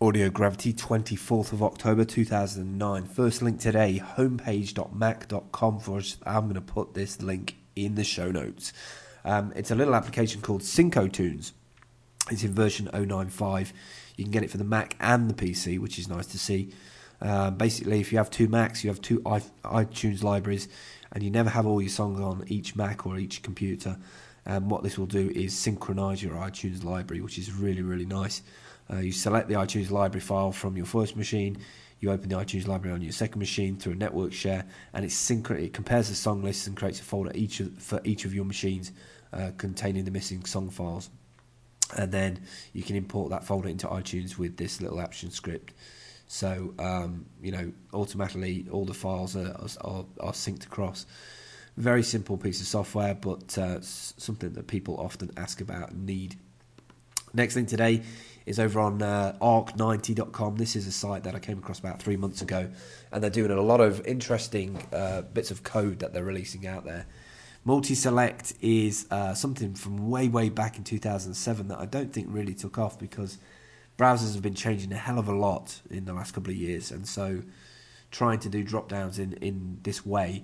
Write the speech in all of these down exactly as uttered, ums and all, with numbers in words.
Audio Gravity, twenty-fourth of October two thousand nine. First link today, homepage dot mac dot com. For us. I'm going to put this link in the show notes. Um, it's a little application called Syncotunes. It's in version oh nine five. You can get it for the Mac and the P C, which is nice to see. Um, basically, if you have two Macs, you have two iTunes libraries, and you never have all your songs on each Mac or each computer. Um, what this will do is synchronize your iTunes library, which is really, really nice. Uh, you select the iTunes library file from your first machine, you open the iTunes library on your second machine through a network share, and it's synch- it compares the song lists and creates a folder each of, for each of your machines uh, containing the missing song files. And then you can import that folder into iTunes with this little action script. So, um, you know, automatically all the files are, are, are synced across. Very simple piece of software, but uh, something that people often ask about and need. Next thing today is over on uh, arc ninety dot com. This is a site that I came across about three months ago, and they're doing a lot of interesting uh, bits of code that they're releasing out there. Multi-select is uh, something from way, way back in two thousand seven that I don't think really took off because browsers have been changing a hell of a lot in the last couple of years, and so trying to do drop-downs in, in this way,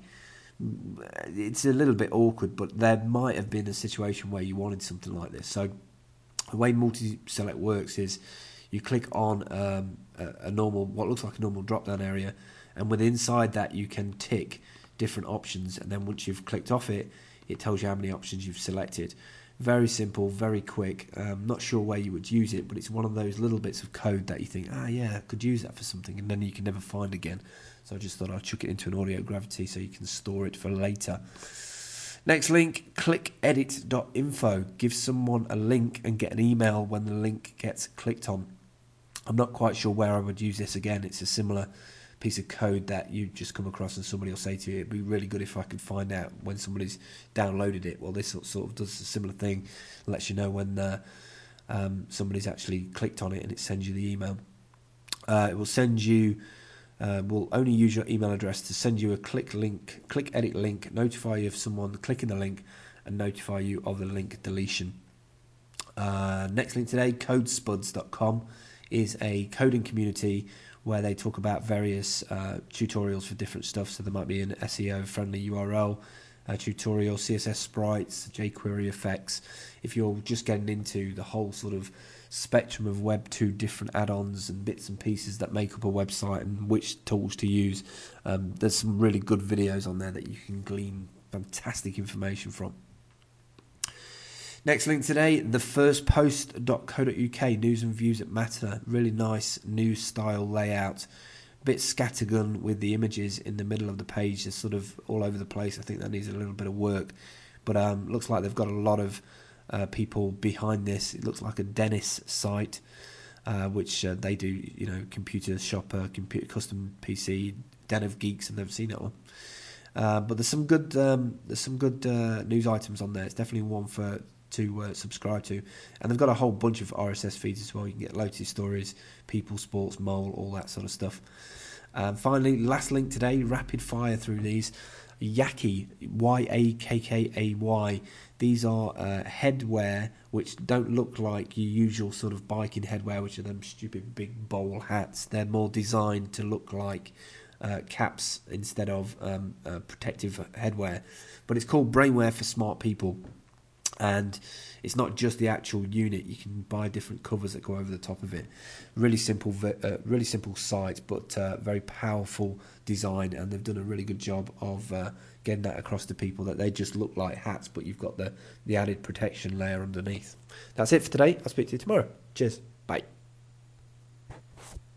it's a little bit awkward, but there might have been a situation where you wanted something like this. So the way multi-select works is you click on um, a, a normal, what looks like a normal drop-down area, and with inside that you can tick different options, and then once you've clicked off it, it tells you how many options you've selected. Very simple, very quick. Um, not sure where you would use it, but it's one of those little bits of code that you think, ah, yeah, I could use that for something, and then you can never find again. So I just thought I'd chuck it into an Audio Gravity so you can store it for later. Next link, click edit dot info. Give someone a link and get an email when the link gets clicked on. I'm not quite sure where I would use this again. It's a similar piece of code that you just come across and somebody will say to you, it'd be really good if I could find out when somebody's downloaded it. Well, this sort of does a similar thing, lets you know when uh, um, somebody's actually clicked on it, and it sends you the email. Uh, it will send you, uh, will only use your email address to send you a click link, click edit link, notify you of someone clicking the link, and notify you of the link deletion. Uh, next link today, codespuds dot com is a coding community where they talk about various uh, tutorials for different stuff. So there might be an S E O-friendly U R L uh, tutorial, C S S sprites, jQuery effects. If you're just getting into the whole sort of spectrum of Web two different add-ons and bits and pieces that make up a website and which tools to use, um, there's some really good videos on there that you can glean fantastic information from. Next link today, the first post dot co dot uk, news and views that matter. Really nice news style layout. Bit scattergun with the images in the middle of the page. They're sort of all over the place. I think that needs a little bit of work. But um, looks like they've got a lot of uh, people behind this. It looks like a Dennis site, uh, which uh, they do, you know, computer shopper, computer custom P C, Den of Geeks. I've never seen that one. Uh, but there's some good um, there's some good uh, news items on there. It's definitely one for to uh, subscribe to, and they've got a whole bunch of R S S feeds as well. You can get Lotus Stories, People, Sports, Mole, all that sort of stuff. Um, finally, last link today, rapid fire through these. Yakkay, Y A K K A Y. These are uh, headwear which don't look like your usual sort of biking headwear, which are them stupid big bowl hats. They're more designed to look like uh, caps instead of um, uh, protective headwear. But it's called Brainwear for Smart People. And it's not just the actual unit. You can buy different covers that go over the top of it. Really simple, uh, really simple site, but uh, very powerful design. And they've done a really good job of uh, getting that across to people that they just look like hats, but you've got the the added protection layer underneath. That's it for today. I'll speak to you tomorrow. Cheers. Bye.